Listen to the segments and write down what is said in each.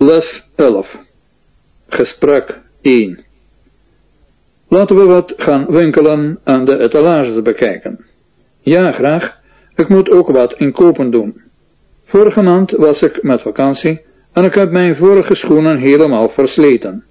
Les 11. Gesprek 1. Laten we wat gaan winkelen en de etalages bekijken. Ja, graag. Ik moet ook wat inkopen doen. Vorige maand was ik met vakantie en ik heb mijn vorige schoenen helemaal versleten.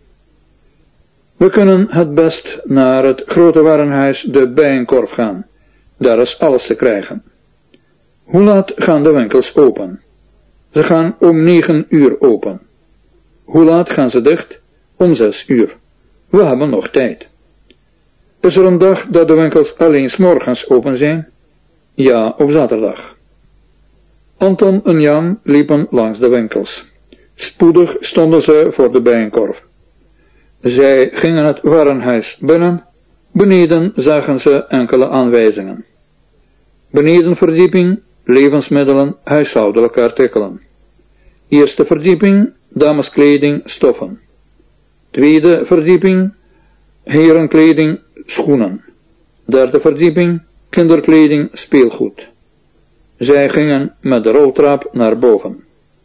We kunnen het best naar het grote warenhuis de Bijenkorf gaan. Daar is alles te krijgen. Hoe laat gaan de winkels open? Ze gaan om 9 uur open. Hoe laat gaan ze dicht? Om 6 uur. We hebben nog tijd. Is er een dag dat de winkels alleen 's morgens open zijn? Ja, op zaterdag. Anton en Jan liepen langs de winkels. Spoedig stonden ze voor de Bijenkorf. Zij gingen het warenhuis binnen. Beneden zagen ze enkele aanwijzingen. Benedenverdieping, levensmiddelen, huishoudelijke artikelen. Eerste verdieping, dameskleding, stoffen. Tweede verdieping, herenkleding, schoenen. Derde verdieping, kinderkleding, speelgoed. Zij gingen met de roltrap naar boven.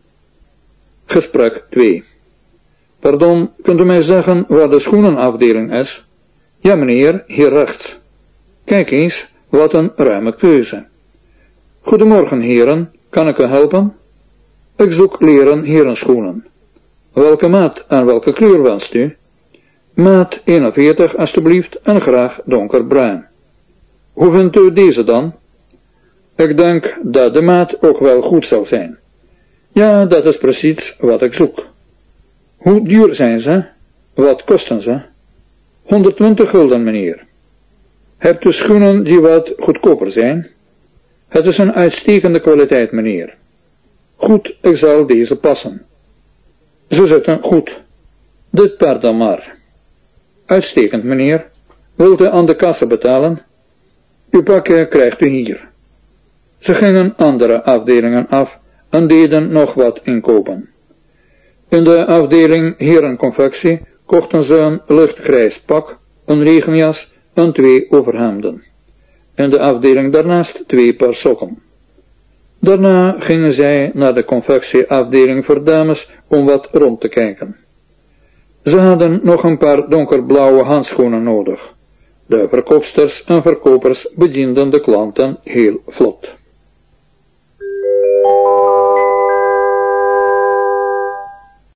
Gesprek 2. Pardon, kunt u mij zeggen waar de schoenenafdeling is? Ja, meneer, hier rechts. Kijk eens, wat een ruime keuze. Goedemorgen, heren, kan ik u helpen? Ik zoek leren herenschoenen. Welke maat en welke kleur wenst u? Maat 41, alstublieft, en graag donkerbruin. Hoe vindt u deze dan? Ik denk dat de maat ook wel goed zal zijn. Ja, dat is precies wat ik zoek. Hoe duur zijn ze? Wat kosten ze? 120 gulden, meneer. Hebt u schoenen die wat goedkoper zijn? Het is een uitstekende kwaliteit, meneer. Goed, ik zal deze passen. Ze zitten goed. Dit paar dan maar. Uitstekend, meneer. Wilt u aan de kassa betalen? Uw pakje krijgt u hier. Ze gingen andere afdelingen af en deden nog wat inkopen. In de afdeling herenconfectie kochten ze een lichtgrijs pak, een regenjas en 2 overhemden. In de afdeling daarnaast 2 paar sokken. Daarna gingen zij naar de confectieafdeling voor dames om wat rond te kijken. Ze hadden nog een paar donkerblauwe handschoenen nodig. De verkoopsters en verkopers bedienden de klanten heel vlot.